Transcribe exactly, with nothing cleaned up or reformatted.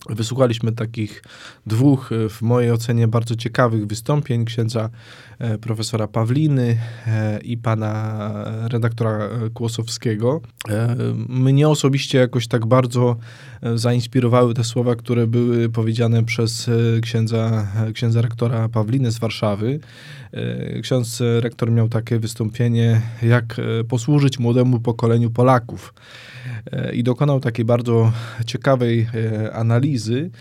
Wysłuchaliśmy takich dwóch, w mojej ocenie, bardzo ciekawych wystąpień księdza profesora Pawliny i pana redaktora Kłosowskiego. Mnie osobiście jakoś tak bardzo zainspirowały te słowa, które były powiedziane przez księdza, księdza rektora Pawliny z Warszawy. Ksiądz rektor miał takie wystąpienie, jak posłużyć młodemu pokoleniu Polaków. I dokonał takiej bardzo ciekawej analizy